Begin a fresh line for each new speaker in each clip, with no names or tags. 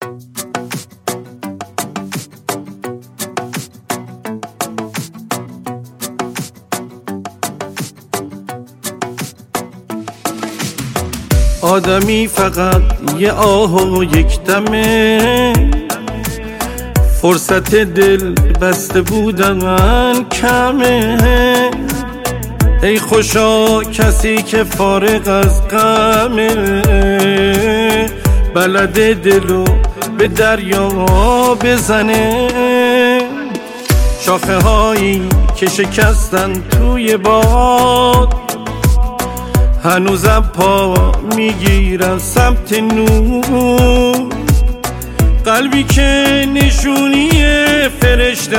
آدمی فقط یه آه و یک دمه، فرصت دل بسته بودن من کمه. ای خوشا کسی که فارغ از غمه، بلد دلو به دریا بزنه. شاخه هایی که شکستن توی باد، هنوزم پا میگیرم سمت نور. قلبی که نشونی فرشته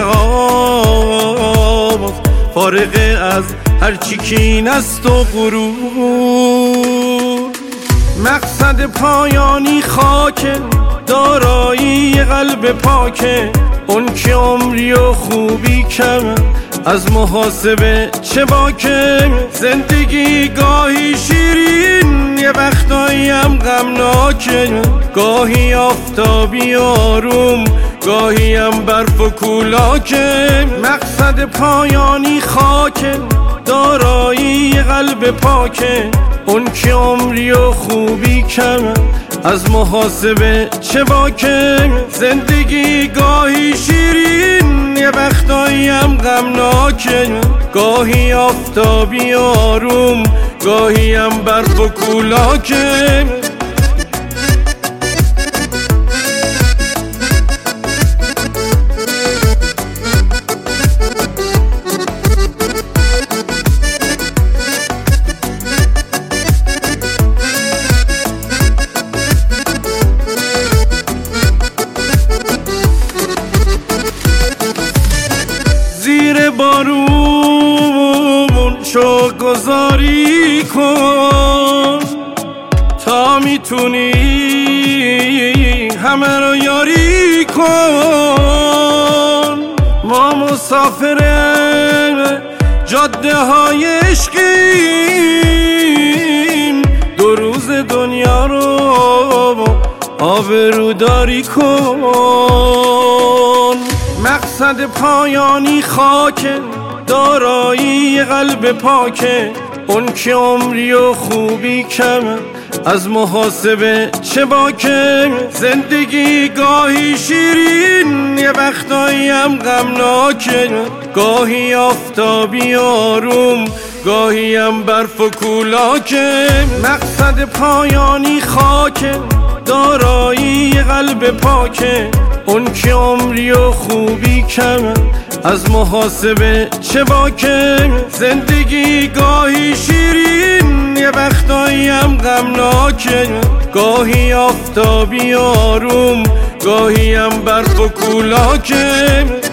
هاست، فارغ از هرچی کین است و غرور. مقصد پایانی خاکه، دارایی قلب پاکه. اون که عمری و خوبی کم، از محاسبه چه باکه. زندگی گاهی شیرین، یه وقتاییم غمناکه. گاهی آفتابی آروم، گاهی هم برف و کولاکه. مقصد پایانی خاکه، دارایی قلب پاکه. اون که عمری و خوبی کم، از محاسبه چه باکه. زندگی گاهی شیرین، یه وقتاییم غمناکه. گاهی آفتابی آروم، گاهی هم برف و کولاکه. زیر بارون شوق گذاری کن، تا میتونی همه رو یاری کن. ما مسافر جاده های عشقیم، 2 روز دنیا رو آبروداری کن. مقصد پایانی خاکه، دارایی قلب پاکه. اون که عمری و خوبی کم، از محاسبه چه باکه. زندگی گاهی شیرین، یه وقتاییم غمناکه. گاهی آفتابی آروم، گاهی هم برف و کولاکه. مقصد پایانی خاکه، دارایی قلب پاکه. اون که عمری و خوبی کم، از محاسبه چه باکه. زندگی گاهی شیرین، یه وقتاییم غمناکه. گاهی آفتابی آروم، گاهی هم برف و کولاکه.